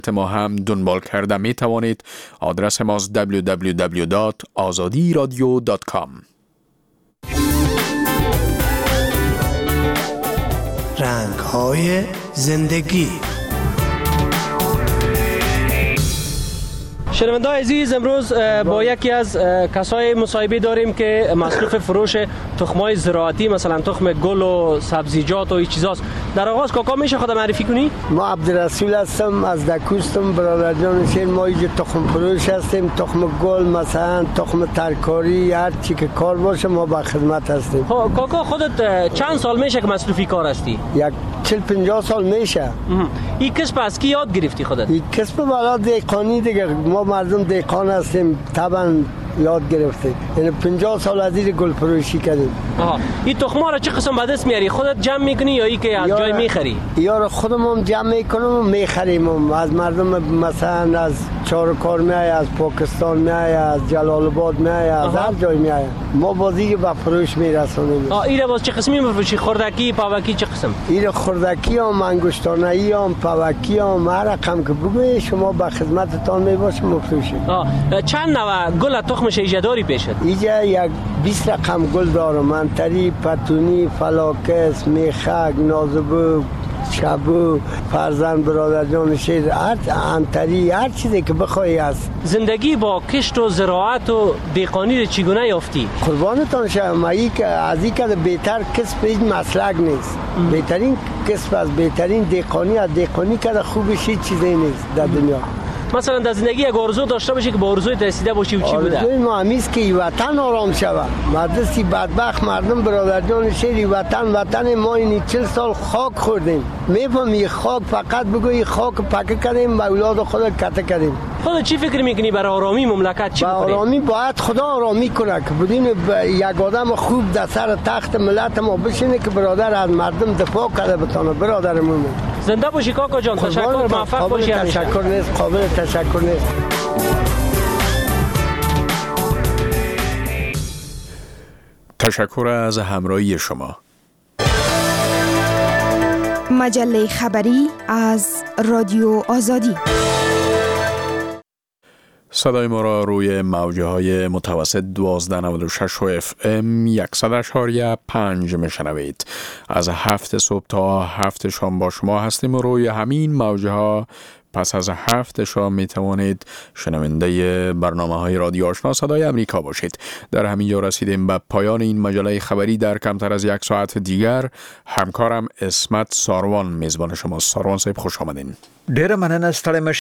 ما هم دنبال کرده می توانید. آدرس ماست www.azadiradio.com. رنگ‌های زندگی. شنونده‌های عزیز، امروز با یکی از کسای مصاحبه داریم که مصروف فروش تخم‌های زراعتی، مثلا تخم گل و سبزیجات و این چیزاست. در آغاز کاکا میشه خود معرفی کنی؟ ما عبدالرسول هستم، از دکوستم، برادر جان شیر. ما اینجا تخم فروش هستیم، تخم گل، مثلا تخم ترکاری، هر چی که کار باشه ما با خدمت هستیم. کاکا خودت چند سال میشه که مصروفی کار هستی؟ 40-50 سال میشه. این کسب از کی یاد گرفتی خودت؟ این کسب والا دهقانی دیگه، ما مردم دهقان هستیم، طبعا یاد گرفته. یعنی 50 سال از این گل فروشی کردیم. این تخم‌ها را چه قسم به دست میاری؟ خودت جمع میکنی یا ای که از جای میخری؟ یا خودمون جمع میکنیم و میخریم از مردم، مثلا از چارکار میای، از پاکستان میای، از جلال آباد میای، از هر جای میای. ما بازی به فروش میرسونیم. این باز چه قسمی میفروشی؟ خوردکی، پاوکی چه قسم؟ این خوردکی هم، انگشتانه‌ای هم، پاوکی هم، هر رقم که بگویی شما به خدمتتان میباشیم میفروشیم. چند نوع گل تخمش ایجا داری پیشت؟ اینجا 20 رقم گل دارم. منتری، پتونی، فلاکس، میخک، نازبو، شبو، فرزند برادر جان شیر، انتری، هر چیزی که بخوایی هست. زندگی با کشت و زراعت و دهقانی چگونه یافتی؟ قربانتان شدم. از این که بهتر کسب هیچ مسلک نیست. بهترین کسب از بهترین دهقانی، از دهقانی که خوبش هیچ چیزی نیست در دنیا. مثلا در زندگی یک آرزو داشته باشی که با آرزوی رسیده باشی و چی بوده؟ آرزوی ما همیست که وطن آرام شود. مدرسی بدبخت مردم برادر جان شیر، وطن ما این 40 سال خاک خوردیم. میفهمی خاک فقط بگویی خاک پکه کردیم و اولاد خود کته کردیم. خودت چی فکر میکنی برای آرامی مملکت چی بکنی؟ آرامی باید خدا آرامی کنه که بدون یک آدم خوب در سر تخت ملت ما بشینه که برادر از مردم دفاع کرده بتونه. برادرمون زنده باشی کاکا جان. تشکر، موفق باشی. تشکر نیست، قابل تشکر نیست. تشکر از همراهی شما. مجله خبری از رادیو آزادی. صدای ما را روی موجه های متوسط 1296 و FM 100.5 میشنوید. از 7 صبح تا 7 شام با شما هستیم و روی همین موجه ها پس از 7 شام می توانید شنونده برنامه های رادیو آشنا صدای امریکا باشید. در همین جا رسیدیم به پایان این مجله خبری. در کمتر از 1 ساعت دیگر همکارم اسمت ساروان میزبان شماست. ساروان صاحب خوش آمدین. ډیره مننه ستړی